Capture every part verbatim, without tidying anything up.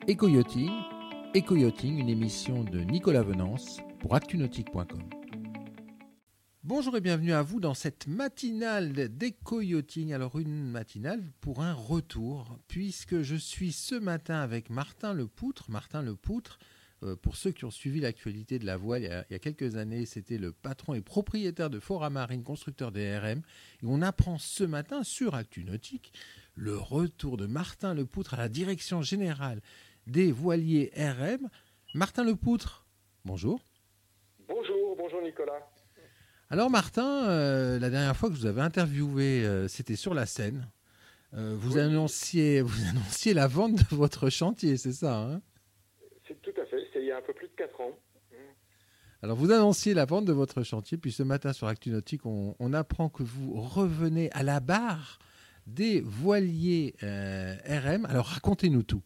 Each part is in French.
Éco-yachting, Éco-yachting, une émission de Nicolas Venance pour actunautique point com. Bonjour et bienvenue à vous dans cette matinale d'éco-yachting. Alors une matinale pour un retour, puisque je suis ce matin avec Martin Lepoutre. Martin Lepoutre, euh, pour ceux qui ont suivi l'actualité de la voile il y a, il y a quelques années, c'était le patron et propriétaire de Fora Marine, constructeur des R M. Et on apprend ce matin sur Actunautique le retour de Martin Lepoutre à la direction générale des voiliers R M. Martin Lepoutre, bonjour. Bonjour, bonjour Nicolas. Alors Martin, euh, la dernière fois que je vous avais interviewé, euh, c'était sur la Seine. Euh, vous, oui. annonciez, vous annonciez la vente de votre chantier, c'est ça hein? C'est tout à fait, c'est il y a un peu plus de quatre ans. Alors vous annonciez la vente de votre chantier, puis ce matin sur Actunautique, on, on apprend que vous revenez à la barre des voiliers euh, R M. Alors racontez-nous tout.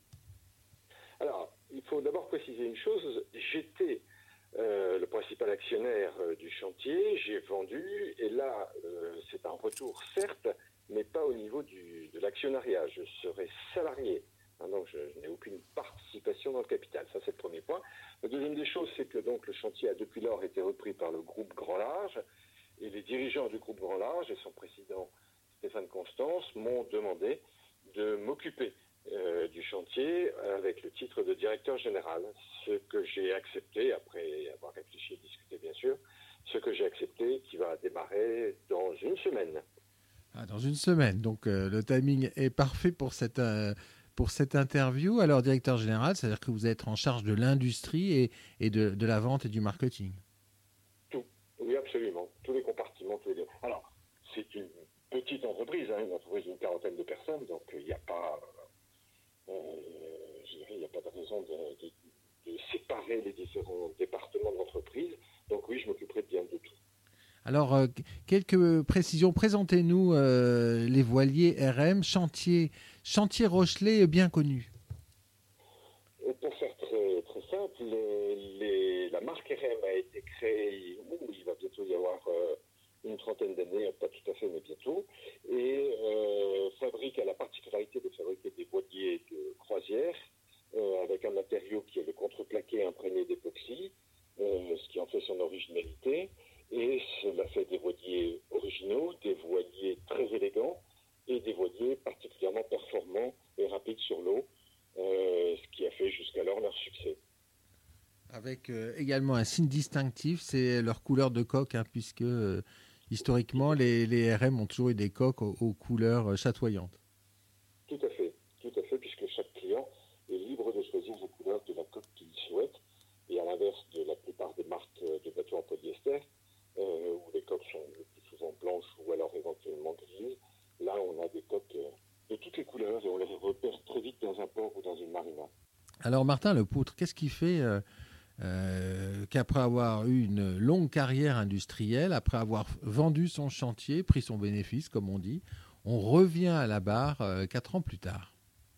Alors, il faut d'abord préciser une chose, j'étais euh, le principal actionnaire euh, du chantier, j'ai vendu, et là, euh, c'est un retour certes, mais pas au niveau du, de l'actionnariat. Je serai salarié, hein, donc je, je n'ai aucune participation dans le capital. Ça, c'est le premier point. La deuxième des choses, c'est que donc le chantier a depuis lors été repris par le groupe Grand Large, et les dirigeants du groupe Grand Large et son président Stéphane Constance m'ont demandé de m'occuper euh, du chantier avec le titre de directeur général, ce que j'ai accepté, après avoir réfléchi et discuté bien sûr, ce que j'ai accepté qui va démarrer dans une semaine. Ah, dans une semaine, donc euh, le timing est parfait pour cette, euh, pour cette interview. Alors directeur général, c'est-à-dire que vous êtes en charge de l'industrie et, et de, de la vente et du marketing. Tout, oui absolument, tous les compartiments, tous les... Alors, c'est une petite entreprise, hein, une entreprise d'une quarantaine de personnes, donc il n'y a pas, euh, je dirais, il n'y a pas de raison de, de, de séparer les différents départements de l'entreprise. Donc oui, je m'occuperai bien de tout. Alors, euh, quelques précisions. Présentez-nous euh, les voiliers R M, chantier, chantier Rochelet bien connu. Et pour faire très, très simple, les, les, la marque R M a été créée, ouh, il va bientôt y avoir euh, une trentaine d'années, pas tout à fait, mais bientôt, et euh, fabrique, a la particularité de fabriquer des voiliers de croisière euh, avec un matériau qui est le contreplaqué imprégné d'époxy, euh, ce qui en fait son originalité, et cela fait des voiliers originaux, des voiliers très élégants, et des voiliers particulièrement performants et rapides sur l'eau, euh, ce qui a fait jusqu'alors leur succès. Avec euh, également un signe distinctif, c'est leur couleur de coque, hein, puisque euh, historiquement, les, les R M ont toujours eu des coques aux, aux couleurs chatoyantes. Tout à fait, tout à fait, puisque chaque client est libre de choisir les couleurs de la coque qu'il souhaite. Et à l'inverse de la plupart des marques de bateaux en polyester, euh, où les coques sont le plus souvent blanches ou alors éventuellement grises, là on a des coques de toutes les couleurs et on les repère très vite dans un port ou dans une marina. Alors Martin Lepoutre, qu'est-ce qui fait euh, euh, qu'après avoir eu une longue carrière industrielle, après avoir vendu son chantier, pris son bénéfice comme on dit, on revient à la barre euh, quatre ans plus tard?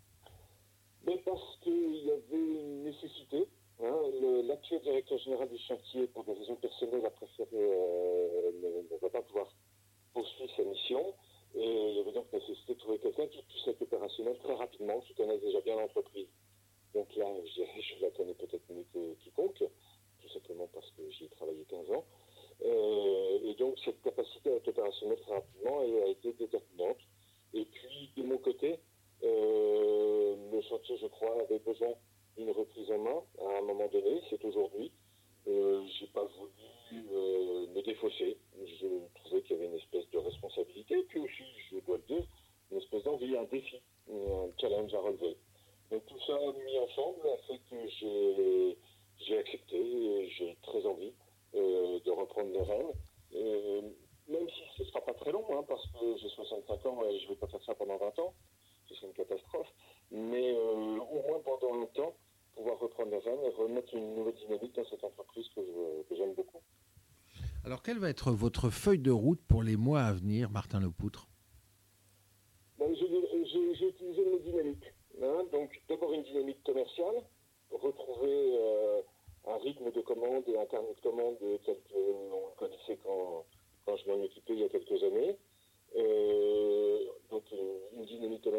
Mais parce qu'il y avait une nécessité. Hein, le, l'actuel directeur général du chantier, pour des raisons personnelles, a préféré euh, ne, ne va pas pouvoir poursuivre sa mission. Et il y avait donc nécessité de trouver quelqu'un qui puisse être opérationnel très rapidement, qui connaisse déjà bien l'entreprise. Donc là, je, je la connais peut-être mieux que quiconque, tout simplement parce que j'y ai travaillé quinze ans. Euh, et donc cette capacité à être opérationnel très rapidement a été déterminante. Et puis de mon côté, euh, le chantier, je crois, avait besoin d'une reprise en main à un moment donné, c'est aujourd'hui. Euh, j'ai pas voulu euh, me défausser. Je trouvais qu'il y avait une espèce de responsabilité, puis aussi, je dois le dire, une espèce d'envie, un défi, un challenge à relever. Donc tout ça mis ensemble a fait que j'ai, j'ai accepté et j'ai très envie euh, de reprendre les rênes. Euh, même si ce ne sera pas très long, hein, parce que j'ai soixante-cinq ans et je ne vais pas faire ça pendant vingt ans, ce serait une catastrophe. Mais euh, au moins pendant un temps, pouvoir reprendre les rênes et remettre une nouvelle dynamique dans cette entreprise que, je, que j'aime beaucoup. Alors quelle va être votre feuille de route pour les mois à venir, Martin Lepoutre? Ben, j'ai, j'ai, j'ai utilisé une dynamique. Hein, donc d'abord une dynamique commerciale, retrouver euh, un rythme de commande et un carnet de commande tel qu'on le connaissait quand, quand je m'en occupais il y a quelques années. Euh, donc une dynamique commerciale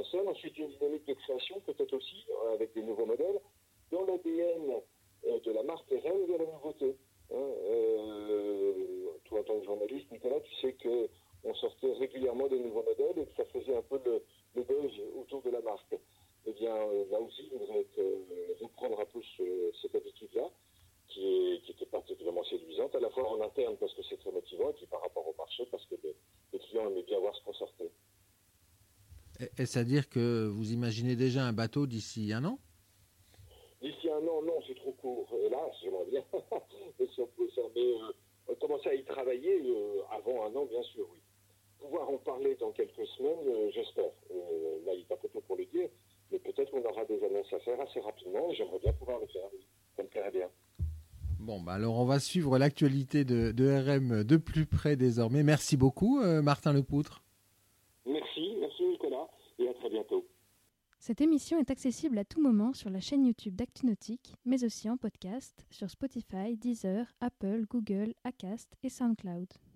console. Ensuite, une dynamique de création, peut-être aussi, euh, avec des nouveaux modèles. Dans l'A D N euh, de la marque R M, il y a la nouveauté. Hein. Euh, toi, en tant que journaliste, Nicolas, tu sais qu'on sortait régulièrement des nouveaux modèles et que ça faisait un peu le, le buzz autour de la marque. Eh bien, euh, là aussi, je voudrais euh, reprendre un peu ce, cette habitude-là, qui, est, qui était particulièrement séduisante, à la fois en interne parce que c'est très motivant, et puis par rapport au marché parce que les, les clients aimaient bien voir ce qu'on sortait. Est-ce à dire que vous imaginez déjà un bateau d'ici un an? D'ici un an, non, c'est trop court. Hélas, j'aimerais bien. Mais si on pouvait faire, mais euh, commencer à y travailler euh, avant un an, bien sûr, oui. Pouvoir en parler dans quelques semaines, euh, j'espère. Euh, là, il est un peu tôt pour le dire, mais peut-être qu'on aura des annonces à faire assez rapidement, et j'aimerais bien pouvoir le faire, oui. Ça me plairait bien. Bon, bah alors on va suivre l'actualité de, de R M de plus près désormais. Merci beaucoup, euh, Martin Lepoutre. Merci, merci Nicolas, et à très bientôt. Cette émission est accessible à tout moment sur la chaîne YouTube d'ActuNautique, mais aussi en podcast sur Spotify, Deezer, Apple, Google, Acast et SoundCloud.